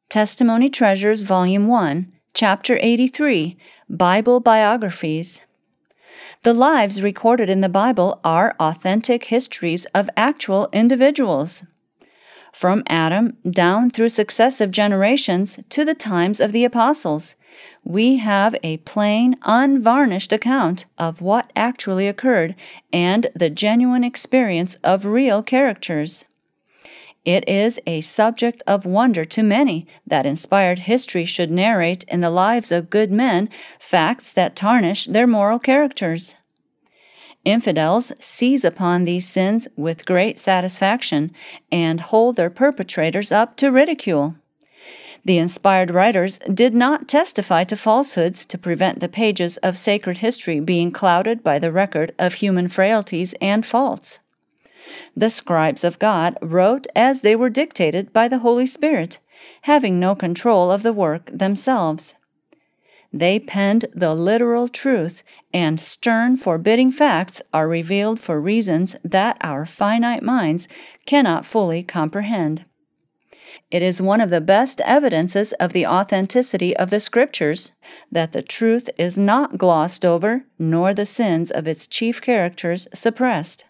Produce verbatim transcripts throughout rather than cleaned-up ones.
Testimony Treasures, Volume one, Chapter eighty-three, Bible Biographies. The lives recorded in the Bible are authentic histories of actual individuals. From Adam down through successive generations to the times of the apostles, we have a plain, unvarnished account of what actually occurred and the genuine experience of real characters. It is a subject of wonder to many that inspired history should narrate in the lives of good men facts that tarnish their moral characters. Infidels seize upon these sins with great satisfaction and hold their perpetrators up to ridicule. The inspired writers did not testify to falsehoods to prevent the pages of sacred history being clouded by the record of human frailties and faults. The scribes of God wrote as they were dictated by the Holy Spirit, having no control of the work themselves. They penned the literal truth, and stern, forbidding facts are revealed for reasons that our finite minds cannot fully comprehend. It is one of the best evidences of the authenticity of the Scriptures that the truth is not glossed over, nor the sins of its chief characters suppressed.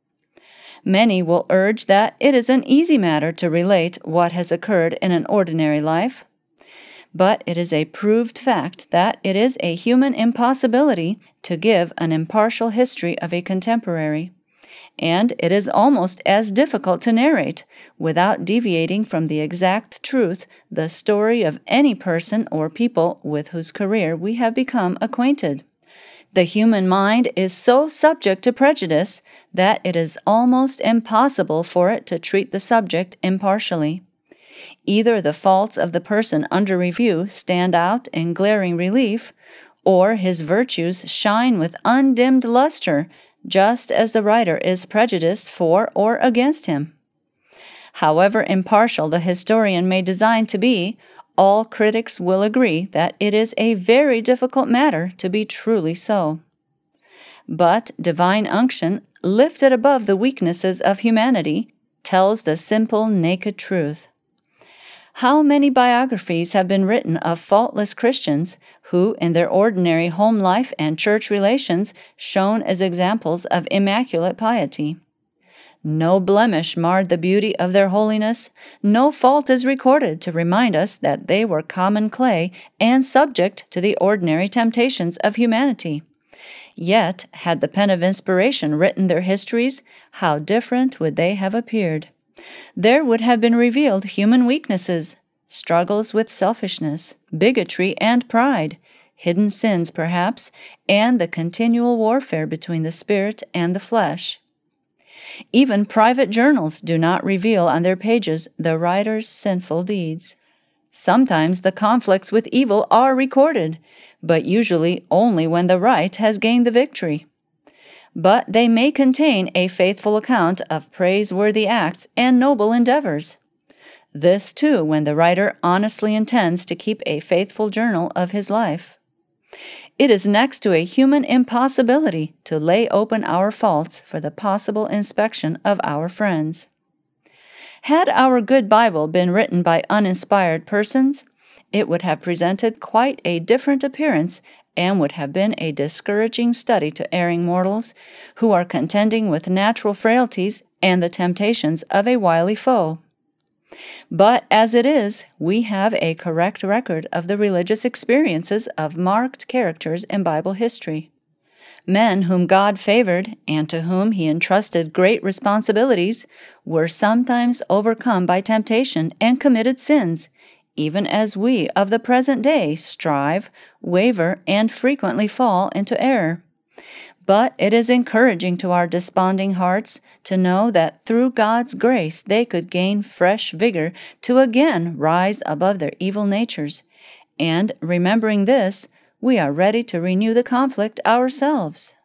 Many will urge that it is an easy matter to relate what has occurred in an ordinary life. But it is a proved fact that it is a human impossibility to give an impartial history of a contemporary, and it is almost as difficult to narrate, without deviating from the exact truth, the story of any person or people with whose career we have become acquainted. The human mind is so subject to prejudice that it is almost impossible for it to treat the subject impartially. Either the faults of the person under review stand out in glaring relief, or his virtues shine with undimmed luster, just as the writer is prejudiced for or against him. However impartial the historian may design to be, all critics will agree that it is a very difficult matter to be truly so. But divine unction, lifted above the weaknesses of humanity, tells the simple, naked truth. How many biographies have been written of faultless Christians who, in their ordinary home life and church relations, shone as examples of immaculate piety? No blemish marred the beauty of their holiness, no fault is recorded to remind us that they were common clay and subject to the ordinary temptations of humanity. Yet, had the pen of inspiration written their histories, how different would they have appeared? There would have been revealed human weaknesses, struggles with selfishness, bigotry, and pride, hidden sins perhaps, and the continual warfare between the spirit and the flesh. Even private journals do not reveal on their pages the writer's sinful deeds. Sometimes the conflicts with evil are recorded, but usually only when the right has gained the victory. But they may contain a faithful account of praiseworthy acts and noble endeavors. This, too, when the writer honestly intends to keep a faithful journal of his life. It is next to a human impossibility to lay open our faults for the possible inspection of our friends. Had our good Bible been written by uninspired persons, it would have presented quite a different appearance and would have been a discouraging study to erring mortals who are contending with natural frailties and the temptations of a wily foe. But as it is, we have a correct record of the religious experiences of marked characters in Bible history. Men whom God favored and to whom He entrusted great responsibilities were sometimes overcome by temptation and committed sins, even as we of the present day strive, waver, and frequently fall into error. But it is encouraging to our desponding hearts to know that through God's grace they could gain fresh vigor to again rise above their evil natures, and, remembering this, we are ready to renew the conflict ourselves.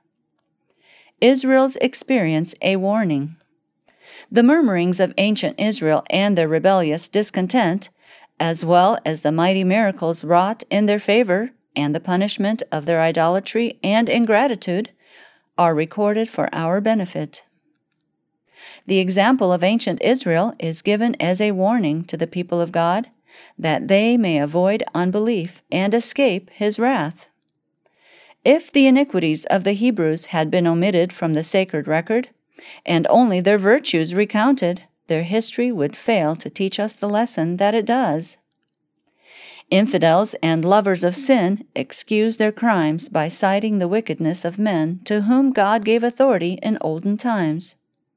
Israel's experience a warning. The murmurings of ancient Israel and their rebellious discontent, as well as the mighty miracles wrought in their favor and the punishment of their idolatry and ingratitude, are recorded for our benefit. The example of ancient Israel is given as a warning to the people of God, that they may avoid unbelief and escape his wrath. If the iniquities of the Hebrews had been omitted from the sacred record, and only their virtues recounted, their history would fail to teach us the lesson that it does. Infidels and lovers of sin excuse their crimes by citing the wickedness of men to whom God gave authority in olden times.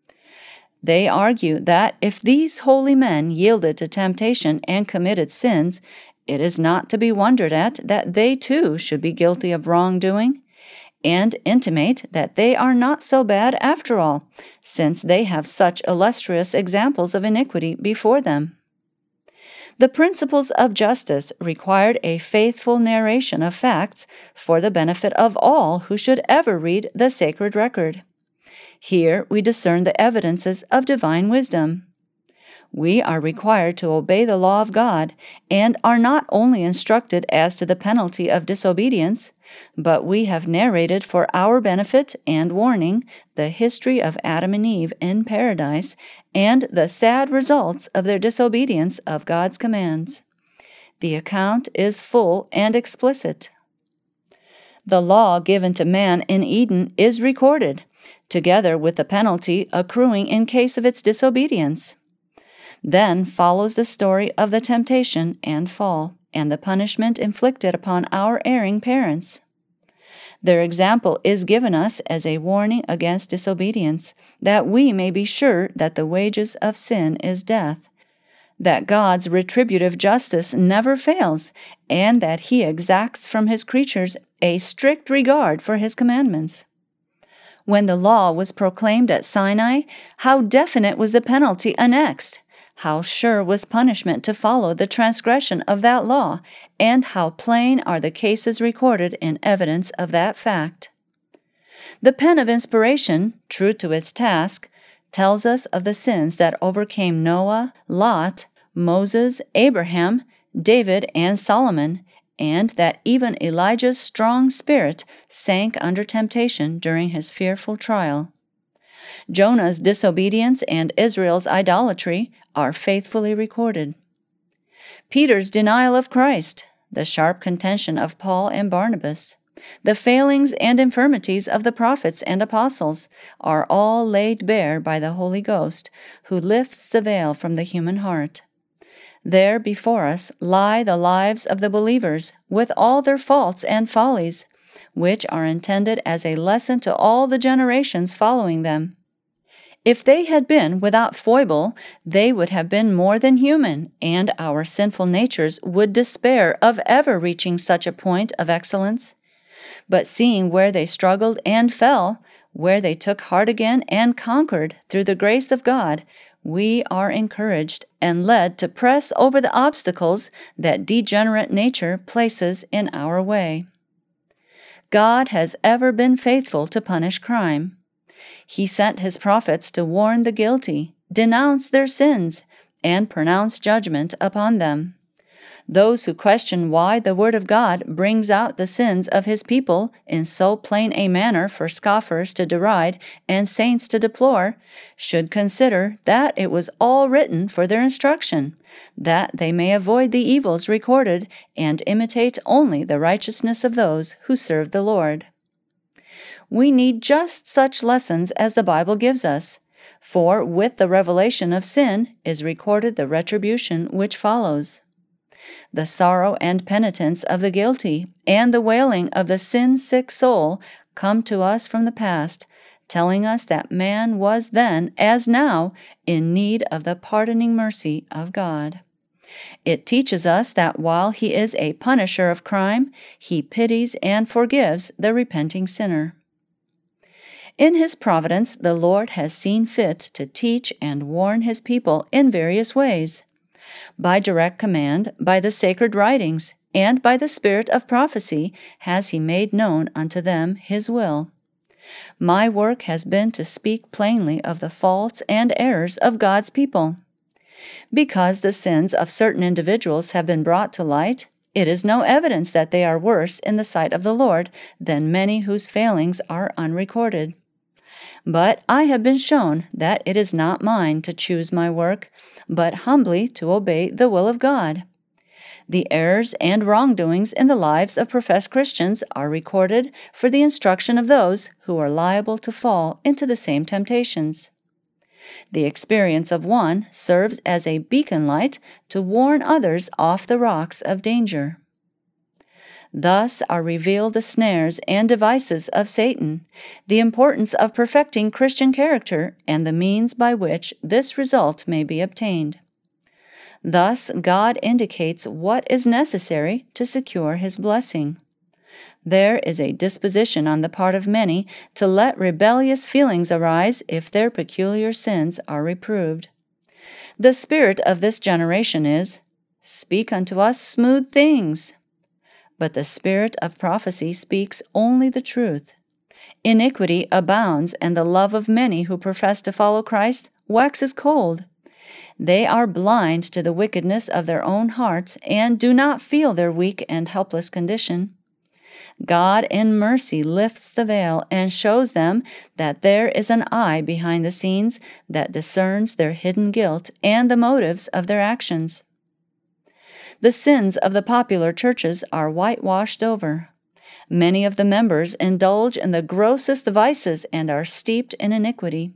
They argue that if these holy men yielded to temptation and committed sins, it is not to be wondered at that they too should be guilty of wrongdoing, and intimate that they are not so bad after all, since they have such illustrious examples of iniquity before them. The principles of justice required a faithful narration of facts for the benefit of all who should ever read the sacred record. Here we discern the evidences of divine wisdom. We are required to obey the law of God, and are not only instructed as to the penalty of disobedience, but we have narrated for our benefit and warning the history of Adam and Eve in paradise and the sad results of their disobedience of God's commands. The account is full and explicit. The law given to man in Eden is recorded, together with the penalty accruing in case of its disobedience. Then follows the story of the temptation and fall, and the punishment inflicted upon our erring parents. Their example is given us as a warning against disobedience, that we may be sure that the wages of sin is death, that God's retributive justice never fails, and that He exacts from His creatures a strict regard for His commandments. When the law was proclaimed at Sinai, how definite was the penalty annexed! How sure was punishment to follow the transgression of that law, and how plain are the cases recorded in evidence of that fact. The pen of inspiration, true to its task, tells us of the sins that overcame Noah, Lot, Moses, Abraham, David, and Solomon, and that even Elijah's strong spirit sank under temptation during his fearful trial. Jonah's disobedience and Israel's idolatry are faithfully recorded. Peter's denial of Christ, the sharp contention of Paul and Barnabas, the failings and infirmities of the prophets and apostles are all laid bare by the Holy Ghost, who lifts the veil from the human heart. There before us lie the lives of the believers, with all their faults and follies, which are intended as a lesson to all the generations following them. If they had been without foible, they would have been more than human, and our sinful natures would despair of ever reaching such a point of excellence. But seeing where they struggled and fell, where they took heart again and conquered through the grace of God, we are encouraged and led to press over the obstacles that degenerate nature places in our way. God has ever been faithful to punish crime. He sent His prophets to warn the guilty, denounce their sins, and pronounce judgment upon them. Those who question why the Word of God brings out the sins of His people in so plain a manner for scoffers to deride and saints to deplore, should consider that it was all written for their instruction, that they may avoid the evils recorded and imitate only the righteousness of those who serve the Lord. We need just such lessons as the Bible gives us, for with the revelation of sin is recorded the retribution which follows. The sorrow and penitence of the guilty and the wailing of the sin-sick soul come to us from the past, telling us that man was then, as now, in need of the pardoning mercy of God. It teaches us that while He is a punisher of crime, He pities and forgives the repenting sinner. In His providence, the Lord has seen fit to teach and warn His people in various ways. By direct command, by the sacred writings, and by the spirit of prophecy has He made known unto them His will. My work has been to speak plainly of the faults and errors of God's people. Because the sins of certain individuals have been brought to light, it is no evidence that they are worse in the sight of the Lord than many whose failings are unrecorded. But I have been shown that it is not mine to choose my work, but humbly to obey the will of God. The errors and wrongdoings in the lives of professed Christians are recorded for the instruction of those who are liable to fall into the same temptations. The experience of one serves as a beacon light to warn others off the rocks of danger. Thus are revealed the snares and devices of Satan, the importance of perfecting Christian character, and the means by which this result may be obtained. Thus, God indicates what is necessary to secure His blessing. There is a disposition on the part of many to let rebellious feelings arise if their peculiar sins are reproved. The spirit of this generation is, "Speak unto us smooth things." But the spirit of prophecy speaks only the truth. Iniquity abounds, and the love of many who profess to follow Christ waxes cold. They are blind to the wickedness of their own hearts and do not feel their weak and helpless condition. God in mercy lifts the veil and shows them that there is an eye behind the scenes that discerns their hidden guilt and the motives of their actions. The sins of the popular churches are whitewashed over. Many of the members indulge in the grossest vices and are steeped in iniquity.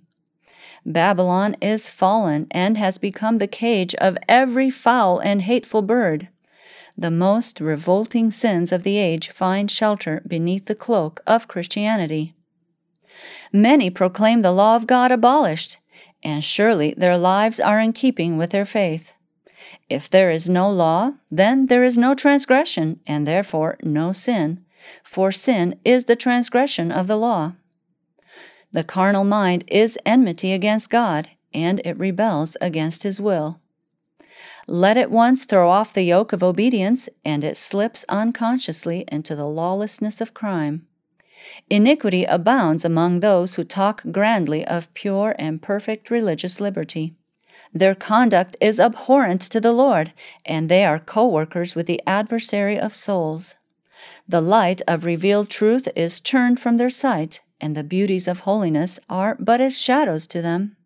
Babylon is fallen and has become the cage of every foul and hateful bird. The most revolting sins of the age find shelter beneath the cloak of Christianity. Many proclaim the law of God abolished, and surely their lives are in keeping with their faith. If there is no law, then there is no transgression, and therefore no sin, for sin is the transgression of the law. The carnal mind is enmity against God, and it rebels against His will. Let it once throw off the yoke of obedience, and it slips unconsciously into the lawlessness of crime. Iniquity abounds among those who talk grandly of pure and perfect religious liberty. Their conduct is abhorrent to the Lord, and they are co-workers with the adversary of souls. The light of revealed truth is turned from their sight, and the beauties of holiness are but as shadows to them.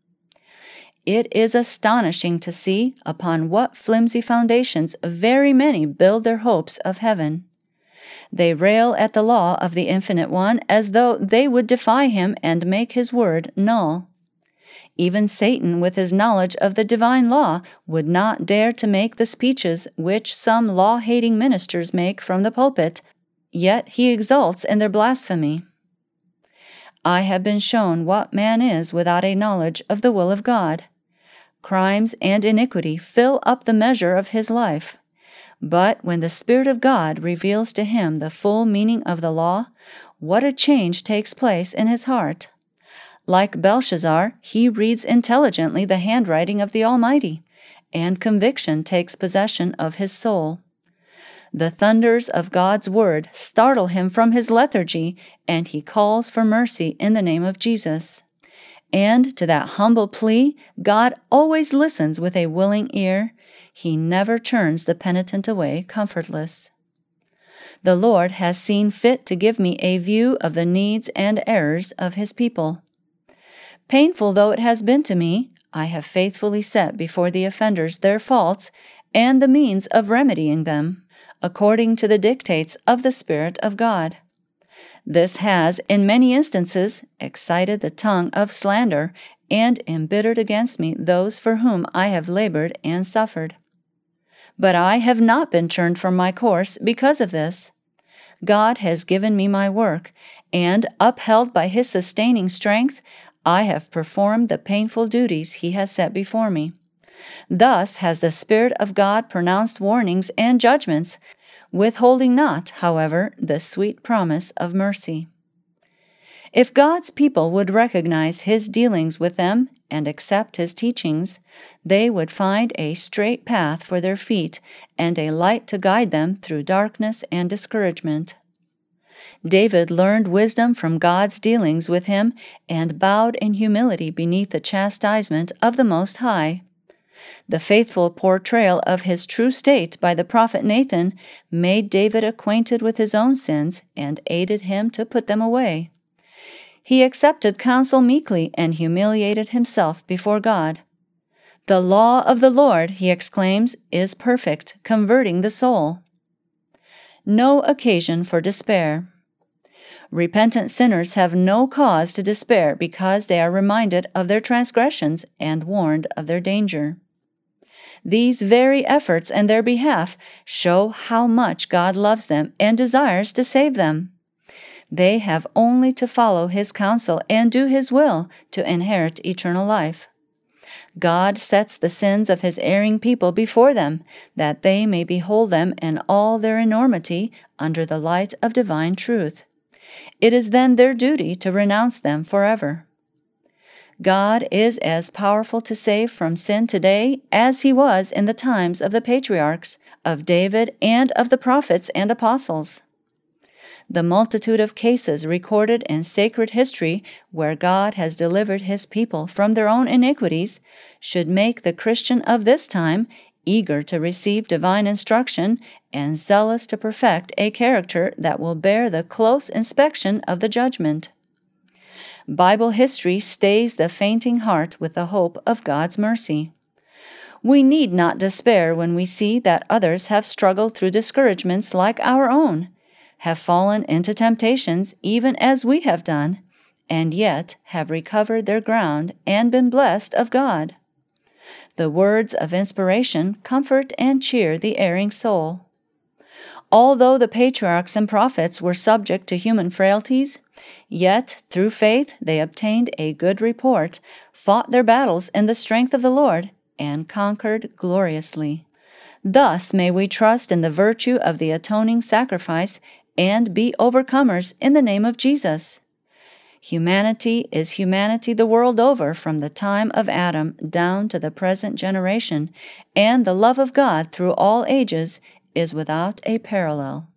It is astonishing to see upon what flimsy foundations very many build their hopes of heaven. They rail at the law of the Infinite One as though they would defy Him and make His word null. Even Satan, with his knowledge of the divine law, would not dare to make the speeches which some law-hating ministers make from the pulpit, yet he exults in their blasphemy. I have been shown what man is without a knowledge of the will of God. Crimes and iniquity fill up the measure of his life. But when the Spirit of God reveals to him the full meaning of the law, what a change takes place in his heart! Like Belshazzar, he reads intelligently the handwriting of the Almighty, and conviction takes possession of his soul. The thunders of God's word startle him from his lethargy, and he calls for mercy in the name of Jesus. And to that humble plea, God always listens with a willing ear. He never turns the penitent away comfortless. The Lord has seen fit to give me a view of the needs and errors of His people. Painful though it has been to me, I have faithfully set before the offenders their faults and the means of remedying them, according to the dictates of the Spirit of God. This has, in many instances, excited the tongue of slander and embittered against me those for whom I have labored and suffered. But I have not been turned from my course because of this. God has given me my work, and, upheld by His sustaining strength, I have performed the painful duties He has set before me. Thus has the Spirit of God pronounced warnings and judgments, withholding not, however, the sweet promise of mercy. If God's people would recognize His dealings with them and accept His teachings, they would find a straight path for their feet and a light to guide them through darkness and discouragement. David learned wisdom from God's dealings with him and bowed in humility beneath the chastisement of the Most High. The faithful portrayal of his true state by the prophet Nathan made David acquainted with his own sins and aided him to put them away. He accepted counsel meekly and humiliated himself before God. The law of the Lord, he exclaims, is perfect, converting the soul. No occasion for despair. Repentant sinners have no cause to despair because they are reminded of their transgressions and warned of their danger. These very efforts in their behalf show how much God loves them and desires to save them. They have only to follow His counsel and do His will to inherit eternal life. God sets the sins of His erring people before them, that they may behold them in all their enormity under the light of divine truth. It is then their duty to renounce them forever. God is as powerful to save from sin today as He was in the times of the patriarchs, of David, and of the prophets and apostles. The multitude of cases recorded in sacred history where God has delivered His people from their own iniquities should make the Christian of this time eager to receive divine instruction and zealous to perfect a character that will bear the close inspection of the judgment. Bible history stays the fainting heart with the hope of God's mercy. We need not despair when we see that others have struggled through discouragements like our own, have fallen into temptations even as we have done, and yet have recovered their ground and been blessed of God. The words of inspiration comfort and cheer the erring soul. Although the patriarchs and prophets were subject to human frailties, yet through faith they obtained a good report, fought their battles in the strength of the Lord, and conquered gloriously. Thus may we trust in the virtue of the atoning sacrifice and be overcomers in the name of Jesus. Humanity is humanity the world over from the time of Adam down to the present generation, and the love of God through all ages is without a parallel.